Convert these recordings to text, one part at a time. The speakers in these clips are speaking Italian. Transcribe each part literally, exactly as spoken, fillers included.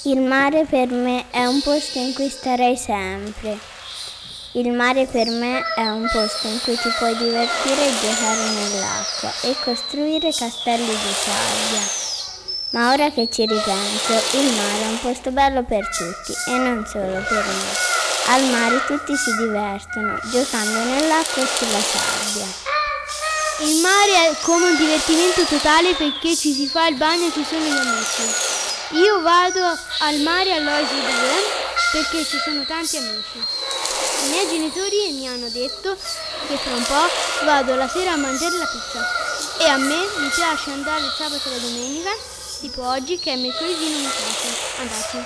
Il mare per me è un posto in cui starei sempre. Il mare per me è un posto in cui ti puoi divertire e giocare nell'acqua e costruire castelli di sabbia. Ma ora che ci ripenso, il mare è un posto bello per tutti e non solo per me. Al mare tutti si divertono, giocando nell'acqua e sulla sabbia. Il mare è come un divertimento totale perché ci si fa il bagno e ci sono gli amici. Io vado al mare all'Oasi due perché ci sono tanti amici. I miei genitori mi hanno detto che fra un po' vado la sera a mangiare la pizza. E a me mi piace andare il sabato e la domenica, tipo oggi che è mercoledì non mi piace. Andate.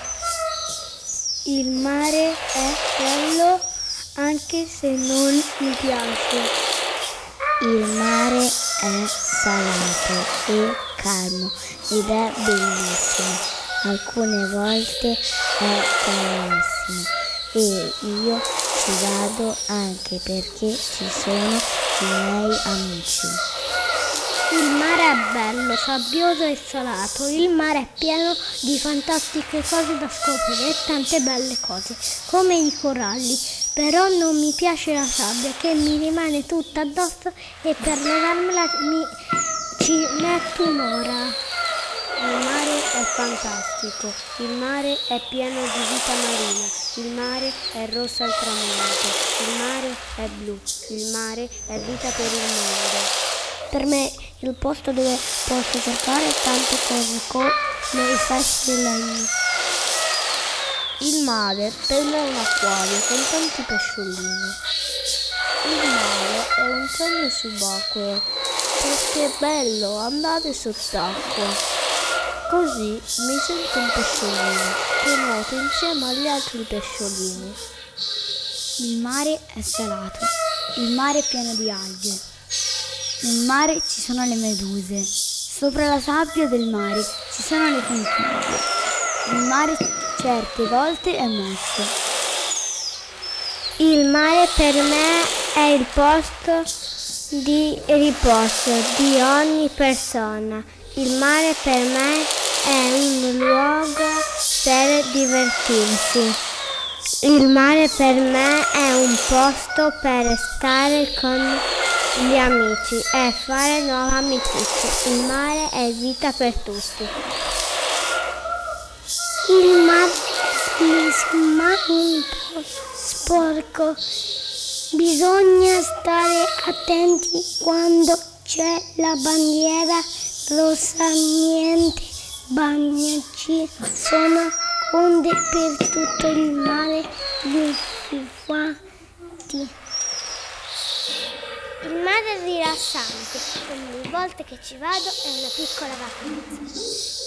Il mare è bello anche se non mi piace. Il mare è salato e calmo ed è bellissimo. Alcune volte è bellissimo e io ci vado anche perché ci sono i miei amici. Il mare è bello, sabbioso e salato. Il mare è pieno di fantastiche cose da scoprire e tante belle cose, come i coralli. Però non mi piace la sabbia che mi rimane tutta addosso e per levarmela mi ci metto un'ora. Il mare è fantastico, il mare è pieno di vita marina, il mare è rosso al tramonto, il mare è blu, il mare è vita per il mondo. Per me il posto dove posso cercare tante cose come i fessi di legno. Il mare per me è un acquario con tanti pesciolini. Il mare è un sogno subacqueo perché è bello andare sott'acqua. Così mi sento un pesciolino che nuoto insieme agli altri pesciolini. Il mare è salato, il mare è pieno di alghe. Nel mare ci sono le meduse. Sopra la sabbia del mare ci sono le conchiglie. Il mare certe volte è mosso. Il mare per me è il posto di riposo di ogni persona. Il mare per me è un luogo per divertirsi. Il mare per me è un posto per stare con gli amici e fare nuove amicizie. Il mare è vita per tutti. Il mare mi sembra un po' sporco. Bisogna stare attenti quando c'è la bandiera rossa, niente bagno, ci sono onde per tutto il mare, infatti. Il mare è rilassante, ogni volta che ci vado è una piccola vacanza.